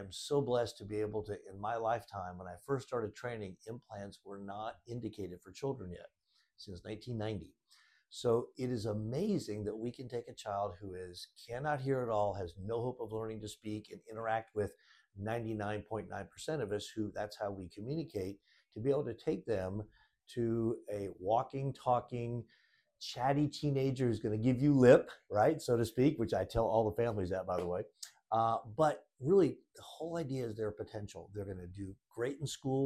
am so blessed to be able to, in my lifetime, when I first started training, implants were not indicated for children yet since 1990. So it is amazing that we can take a child who cannot hear at all, has no hope of learning to speak and interact with 99.9% of us who that's how we communicate, to be able to take them to a walking, talking, chatty teenager who's going to give you lip, right, so to speak, which I tell all the families that, by the way. But really, the whole idea is their potential. They're going to do great in school.